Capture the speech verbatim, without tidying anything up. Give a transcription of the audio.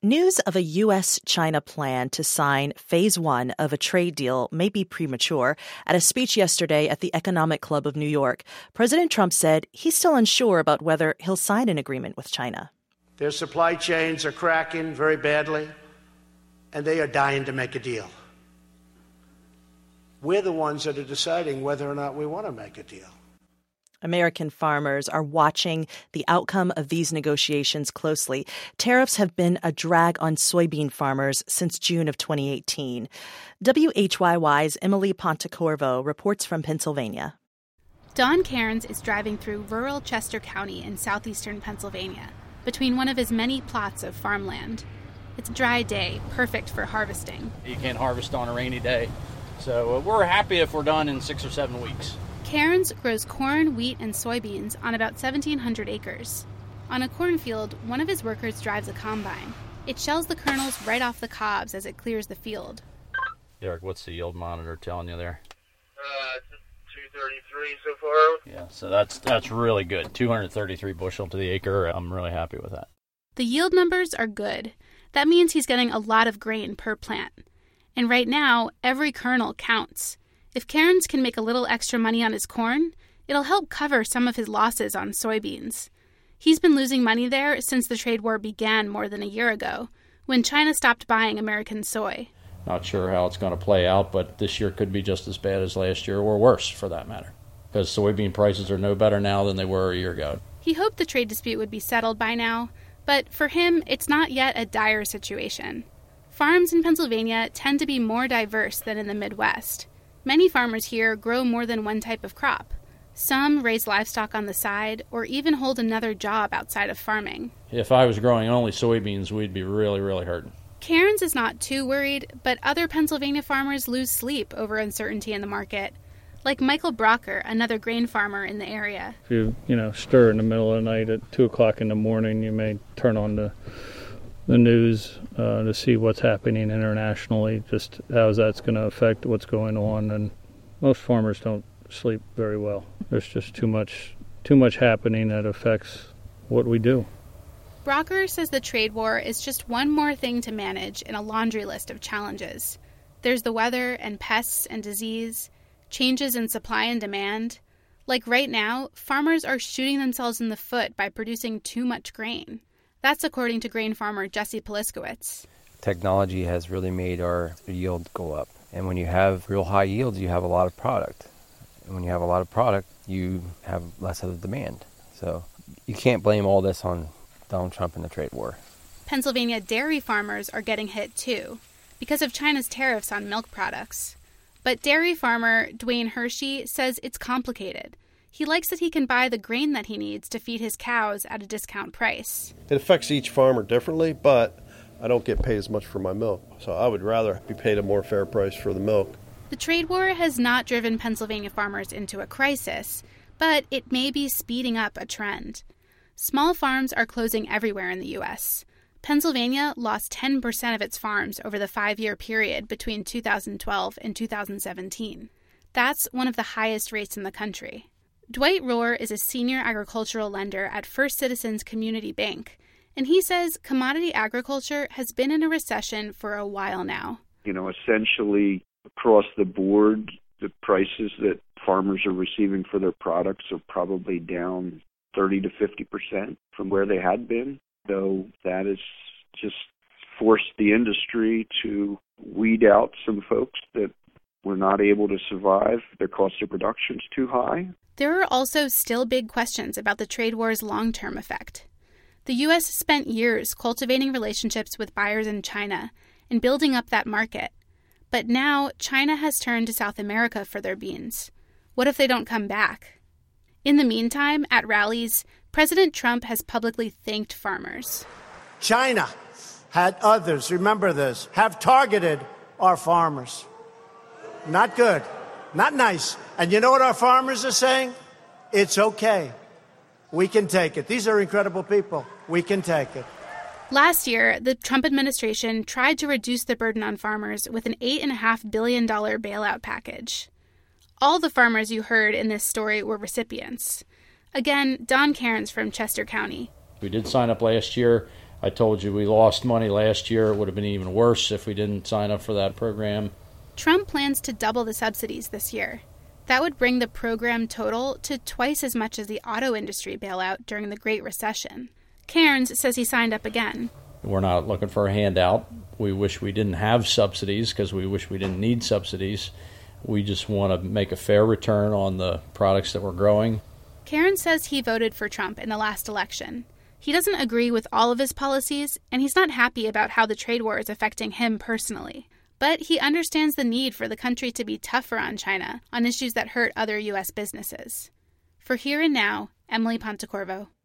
News of a U S China plan to sign phase one of a trade deal may be premature. At a speech yesterday at the Economic Club of New York, President Trump said he's still unsure about whether he'll sign an agreement with China. Their supply chains are cracking very badly, and they are dying to make a deal. We're the ones that are deciding whether or not we want to make a deal. American farmers are watching the outcome of these negotiations closely. Tariffs have been a drag on soybean farmers since June of twenty eighteen. W H Y Y's Emily Pontecorvo reports from Pennsylvania. Don Cairns is driving through rural Chester County in southeastern Pennsylvania, between one of his many plots of farmland. It's a dry day, perfect for harvesting. You can't harvest on a rainy day, so we're happy if we're done in six or seven weeks. Cairns grows corn, wheat, and soybeans on about seventeen hundred acres. On a cornfield, one of his workers drives a combine. It shells the kernels right off the cobs as it clears the field. Derek, what's the yield monitor telling you there? Uh, two thirty-three so far. Yeah, so that's that's really good. two hundred thirty-three bushel to the acre. I'm really happy with that. The yield numbers are good. That means he's getting a lot of grain per plant. And right now, every kernel counts. If Cairns can make a little extra money on his corn, it'll help cover some of his losses on soybeans. He's been losing money there since the trade war began more than a year ago, when China stopped buying American soy. Not sure how it's going to play out, but this year could be just as bad as last year, or worse for that matter, because soybean prices are no better now than they were a year ago. He hoped the trade dispute would be settled by now, but for him, it's not yet a dire situation. Farms in Pennsylvania tend to be more diverse than in the Midwest. Many farmers here grow more than one type of crop. Some raise livestock on the side or even hold another job outside of farming. If I was growing only soybeans, we'd be really, really hurting. Cairns is not too worried, but other Pennsylvania farmers lose sleep over uncertainty in the market. Like Michael Brocker, another grain farmer in the area. If you, you know, stir in the middle of the night at two o'clock in the morning, you may turn on the the news uh, to see what's happening internationally, just how that's going to affect what's going on. And most farmers don't sleep very well. There's just too much too much happening that affects what we do. Brocker says the trade war is just one more thing to manage in a laundry list of challenges. There's the weather and pests and disease, changes in supply and demand. Like right now, farmers are shooting themselves in the foot by producing too much grain. That's according to grain farmer Jesse Poliskowitz. Technology has really made our yield go up. And when you have real high yields, you have a lot of product. And when you have a lot of product, you have less of the demand. So you can't blame all this on Donald Trump and the trade war. Pennsylvania dairy farmers are getting hit too because of China's tariffs on milk products. But dairy farmer Dwayne Hershey says it's complicated. He likes that he can buy the grain that he needs to feed his cows at a discount price. It affects each farmer differently, but I don't get paid as much for my milk. So I would rather be paid a more fair price for the milk. The trade war has not driven Pennsylvania farmers into a crisis, but it may be speeding up a trend. Small farms are closing everywhere in the U S. Pennsylvania lost ten percent of its farms over the five-year period between two thousand twelve and two thousand seventeen. That's one of the highest rates in the country. Dwight Rohr is a senior agricultural lender at First Citizens Community Bank, and he says commodity agriculture has been in a recession for a while now. You know, essentially across the board, the prices that farmers are receiving for their products are probably down thirty to fifty percent from where they had been, though that has just forced the industry to weed out some folks that were not able to survive. Their cost of production is too high. There are also still big questions about the trade war's long-term effect. The U S spent years cultivating relationships with buyers in China and building up that market. But now China has turned to South America for their beans. What if they don't come back? In the meantime, at rallies, President Trump has publicly thanked farmers. China had others, remember this, have targeted our farmers. Not good, not nice. And you know what our farmers are saying? It's okay. We can take it. These are incredible people. We can take it. Last year, the Trump administration tried to reduce the burden on farmers with an eight point five billion dollars bailout package. All the farmers you heard in this story were recipients. Again, Don Cairns from Chester County. We did sign up last year. I told you we lost money last year. It would have been even worse if we didn't sign up for that program. Trump plans to double the subsidies this year. That would bring the program total to twice as much as the auto industry bailout during the Great Recession. Cairns says he signed up again. We're not looking for a handout. We wish we didn't have subsidies because we wish we didn't need subsidies. We just want to make a fair return on the products that we're growing. Cairns says he voted for Trump in the last election. He doesn't agree with all of his policies, and he's not happy about how the trade war is affecting him personally. But he understands the need for the country to be tougher on China on issues that hurt other U S businesses. For Here and Now, Emily Pontecorvo.